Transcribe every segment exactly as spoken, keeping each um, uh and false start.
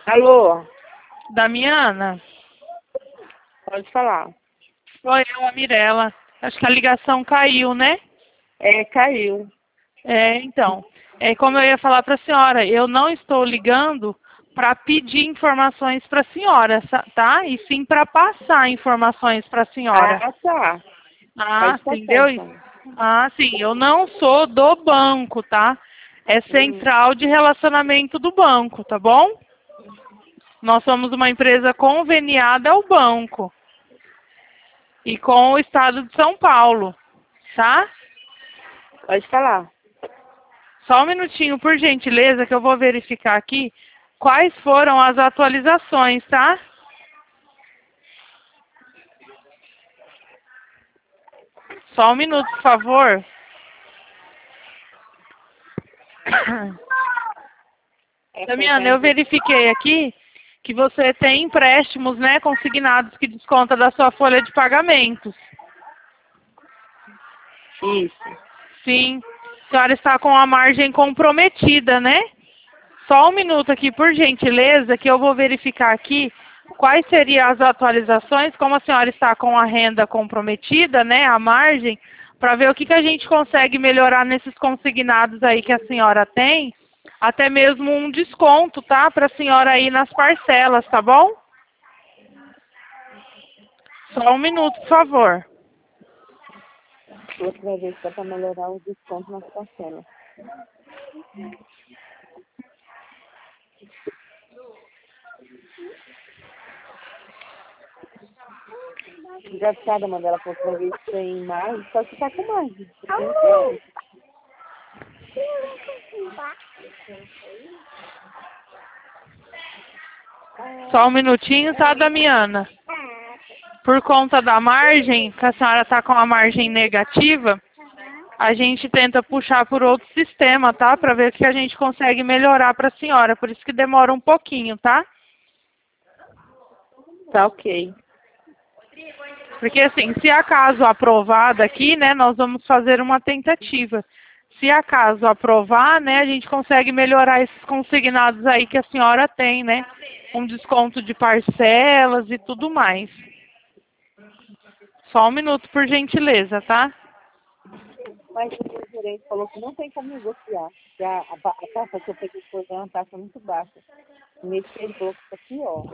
Alô, Damiana? pode falar. Oi, eu, a Mirella. Acho que a ligação caiu, né? É, caiu. É, então. É como eu ia falar para a senhora, eu não estou ligando para pedir informações para a senhora, sa- tá? E sim para passar informações para a senhora. Ah, tá. Ah, Pode passar, entendeu? então. Ah, sim, eu não sou do banco, tá? É Hum, central de relacionamento do banco, tá bom? Nós somos uma empresa conveniada ao banco e com o estado de São Paulo, tá? pode falar. Só um minutinho, por gentileza, que eu vou verificar aqui quais foram as atualizações, tá? Só um minuto, por favor. É, foi Damiana, eu bem- verifiquei aqui que você tem empréstimos, né, consignados que desconta da sua folha de pagamentos. Isso. Sim, a senhora está com a margem comprometida, né? Só um minuto aqui, por gentileza, que eu vou verificar aqui quais seriam as atualizações, como a senhora está com a renda comprometida, né, a margem, para ver o que, que a gente consegue melhorar nesses consignados aí que a senhora tem, até mesmo um desconto, tá, para a senhora aí nas parcelas, tá bom? Só um minuto, por favor. Você vai ver se dá para melhorar o desconto nas parcelas. Engraçado, mano, ela falou que vai ver se tem mais, só que tá com mais. Só um minutinho, tá, Damiana? Por conta da margem, que a senhora está com a margem negativa, a gente tenta puxar por outro sistema, tá? Para ver o que a gente consegue melhorar para a senhora. Por isso que demora um pouquinho, tá? Tá ok. Porque assim, se acaso aprovada aqui, né, nós vamos fazer uma tentativa. Se acaso aprovar, né, a gente consegue melhorar esses consignados aí que a senhora tem, né? Um desconto de parcelas e tudo mais. Só um minuto, por gentileza, tá? Mas o gerente falou que não tem como negociar. Que a, a, a taxa que eu peguei por é uma taxa muito baixa. Nesse ele falou que tá pior.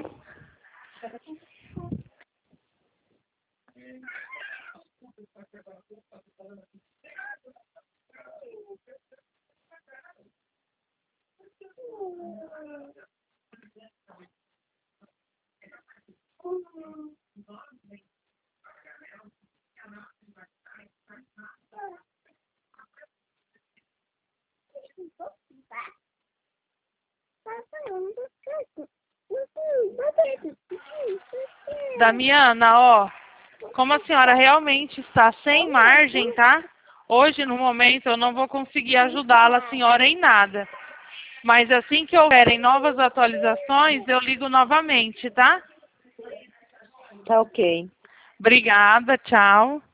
Damiana, ó, como a senhora realmente está sem margem, tá? Hoje, no momento, eu não vou conseguir ajudá-la, a senhora, em nada. Mas assim que houverem novas atualizações, eu ligo novamente, tá? Tá ok. Obrigada, tchau.